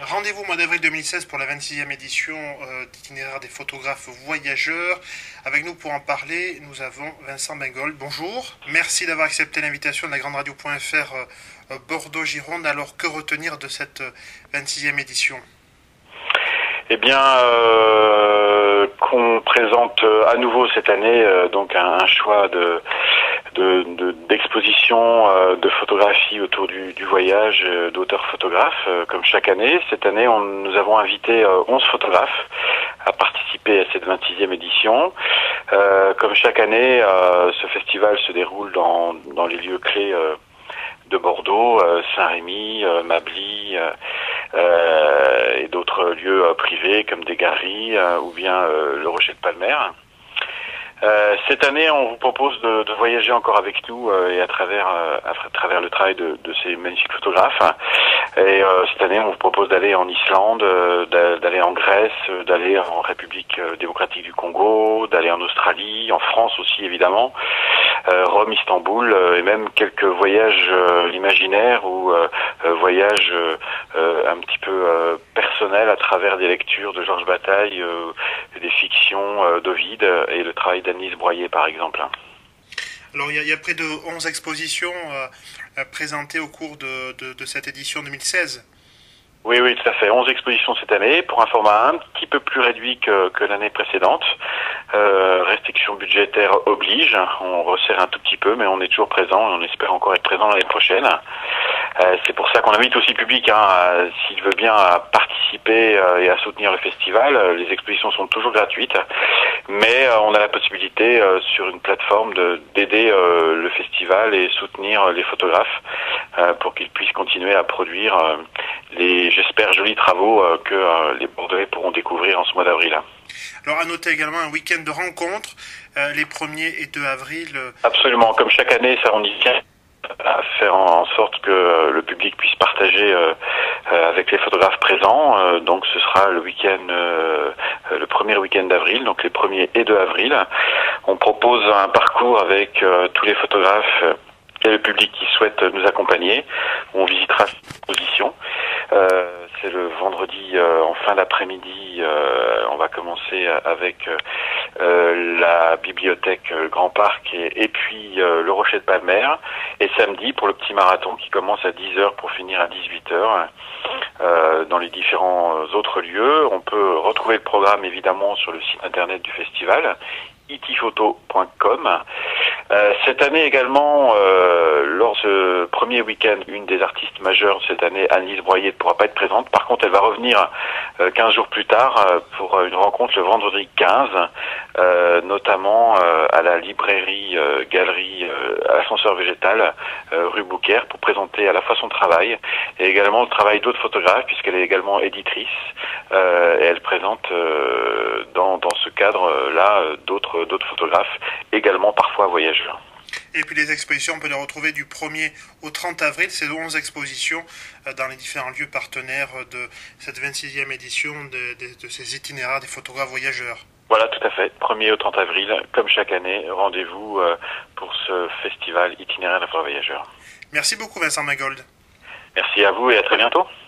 Rendez-vous au mois d'avril 2016 pour la 26e édition d'Itinéraire des photographes voyageurs. Avec nous pour en parler, nous avons Vincent Bengold. Bonjour. Merci d'avoir accepté l'invitation de la Grande Radio.fr Bordeaux-Gironde. Alors, que retenir de cette 26e édition ? Eh bien, qu'on présente à nouveau cette année donc un choix d'exposition de photographie autour du voyage d'auteurs photographes comme chaque année. Cette année, nous avons invité 11 photographes à participer à cette 26e édition. Comme chaque année, ce festival se déroule dans les lieux clés de Bordeaux, Saint-Rémy, Mably et d'autres lieux privés comme des galeries ou bien le Rocher de Palmer. Cette année, on vous propose de voyager encore avec nous et à travers le travail de ces magnifiques photographes. Et cette année, on vous propose d'aller en Islande, d'aller en Grèce, d'aller en République démocratique du Congo, d'aller en Australie, en France aussi évidemment, Rome, Istanbul, et même quelques voyages imaginaires ou voyages un petit peu personnels à travers des lectures de Georges Bataille, des fictions d'Ovide et le travail d'Agnès Broyer par exemple. Alors il y a près de 11 expositions présentées au cours de cette édition 2016. Oui, tout à fait. 11 expositions cette année pour un format un petit peu plus réduit que l'année précédente. Restrictions budgétaires oblige. On resserre un tout petit peu, mais on est toujours présent et on espère encore être présent l'année prochaine. C'est pour ça qu'on invite aussi le public, s'il veut bien, à participer et à soutenir le festival. Les expositions sont toujours gratuites, mais on a la possibilité sur une plateforme d'aider le festival et soutenir les photographes pour qu'ils puissent continuer à produire les, j'espère, jolis travaux que les Bordelais pourront découvrir en ce mois d'avril. Alors à noter également un week-end de rencontres les 1er et 2 avril. Absolument, comme chaque année, ça on y tient à faire en sorte que le public puisse partager avec les photographes présents. Donc ce sera le week-end, le premier week-end d'avril, donc les 1er et 2 avril. On propose un parcours avec tous les photographes et le public qui souhaite nous accompagner. On visitera cette exposition. C'est le vendredi en fin d'après-midi. On va commencer avec la bibliothèque Grand Parc et puis le Rocher de Palmer. Et samedi pour le petit marathon qui commence à 10h pour finir à 18h. Dans les différents autres lieux, on peut retrouver le programme évidemment sur le site internet du festival itiphoto.com. Cette année également, lors de ce premier week-end, une des artistes majeures de cette année, Agnès Broyer, ne pourra pas être présente. Par contre, elle va revenir 15 jours plus tard pour une rencontre le vendredi 15, notamment à la librairie galerie Ascenseur Végétal, rue Bouquer, pour présenter à la fois son travail et également le travail d'autres photographes, puisqu'elle est également éditrice. Et elle présente dans ce cadre-là d'autres photographes, également parfois voyageurs. Et puis les expositions, on peut les retrouver du 1er au 30 avril, ces 11 expositions dans les différents lieux partenaires de cette 26e édition de ces itinéraires des photographes voyageurs. Voilà, tout à fait. 1er au 30 avril, comme chaque année, rendez-vous pour ce festival itinéraire des photographes voyageurs. Merci beaucoup Vincent Bengold. Merci à vous et à très bientôt.